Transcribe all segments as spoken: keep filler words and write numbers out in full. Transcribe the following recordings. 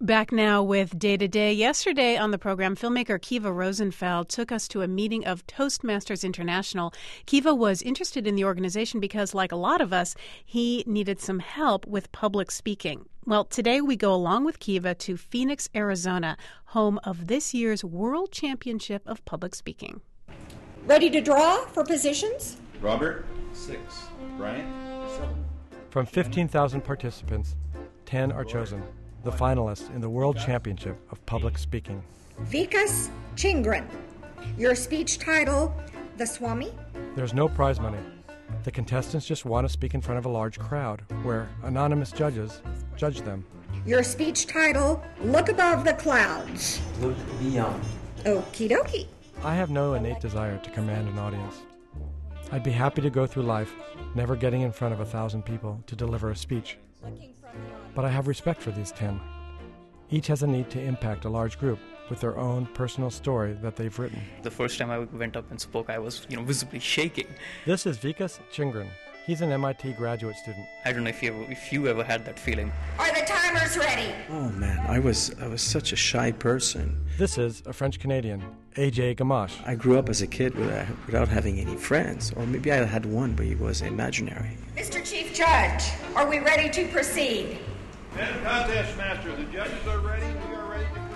Back now with Day to Day. Yesterday on the program, filmmaker Kiva Rosenfeld took us to a meeting of Toastmasters International. Kiva was interested in the organization because, like a lot of us, he needed some help with public speaking. Well, today we go along with Kiva to Phoenix, Arizona, home of this year's World Championship of Public Speaking. Ready to draw for positions? Robert, six. Brian, seven. From fifteen thousand participants, ten are chosen. The finalists in the World Championship of Public Speaking. Vikas Chingran. Your speech title, The Swami? There's no prize money. The contestants just want to speak in front of a large crowd, where anonymous judges judge them. Your speech title, Look Above the Clouds. Look Beyond. Okie dokie. I have no innate desire to command an audience. I'd be happy to go through life, never getting in front of a thousand people to deliver a speech. But I have respect for these ten. Each has a need to impact a large group with their own personal story that they've written. The first time I went up and spoke, I was, you know, visibly shaking. This is Vikas Chingran. He's an M I T graduate student. I don't know if you ever, if you ever had that feeling. Are the timers ready? Oh man, I was I was such a shy person. This is a French-Canadian, A J Gamache. I grew up as a kid without, without having any friends, or maybe I had one, but he was imaginary. Mister Chief Judge, are we ready to proceed? Madam Contest Master, the judges are ready. We are ready to proceed.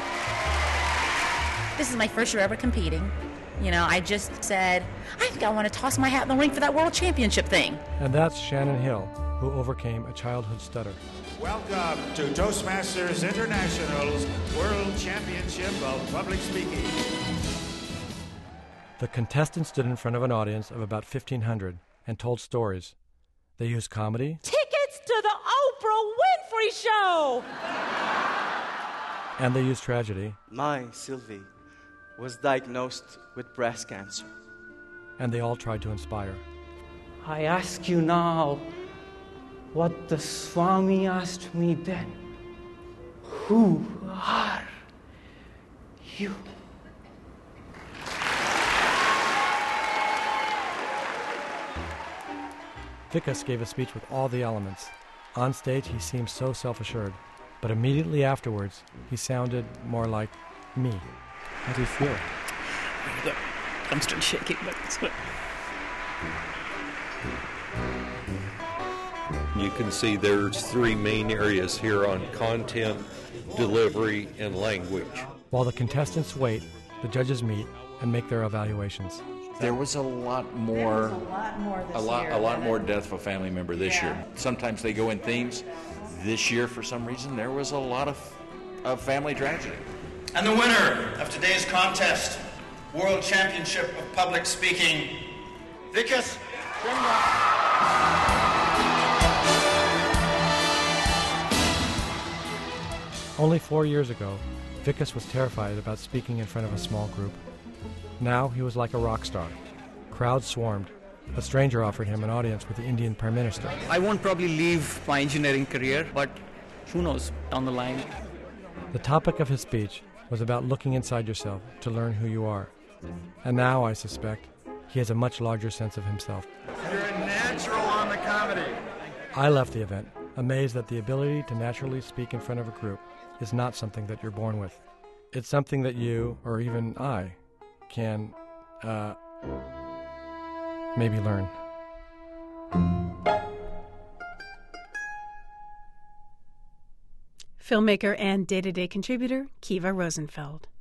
This is my first year ever competing. You know, I just said, I think I want to toss my hat in the ring for that World Championship thing. And that's Shannon Hill, who overcame a childhood stutter. Welcome to Toastmasters International's World Championship of Public Speaking. The contestants stood in front of an audience of about fifteen hundred and told stories. They used comedy. Tickets to the Oprah Winfrey Show! And they used tragedy. My Sylvie was diagnosed with breast cancer. And they all tried to inspire. I ask you now what the Swami asked me then. Who are you? Vikas gave a speech with all the elements. On stage, he seemed so self-assured. But immediately afterwards, he sounded more like me. How do you feel? I'm still shaking, but it's good. You can see there's three main areas here on content, delivery, and language. While the contestants wait, the judges meet and make their evaluations. There was a lot more, a lot more this a lot, year a lot more death of a family member this yeah. year. Sometimes they go in themes. This year, for some reason, there was a lot of, of family tragedy. And the winner of today's contest, World Championship of Public Speaking, Vikas Only four years ago, Vikas was terrified about speaking in front of a small group. Now he was like a rock star. Crowds swarmed. A stranger offered him an audience with the Indian Prime Minister. I won't probably leave my engineering career, but who knows, down the line. The topic of his speech was about looking inside yourself to learn who you are. And now, I suspect, he has a much larger sense of himself. You're a natural on the comedy. I left the event amazed that the ability to naturally speak in front of a group is not something that you're born with. It's something that you, or even I, can, uh, maybe learn. Filmmaker and day-to-day contributor Kiva Rosenfeld.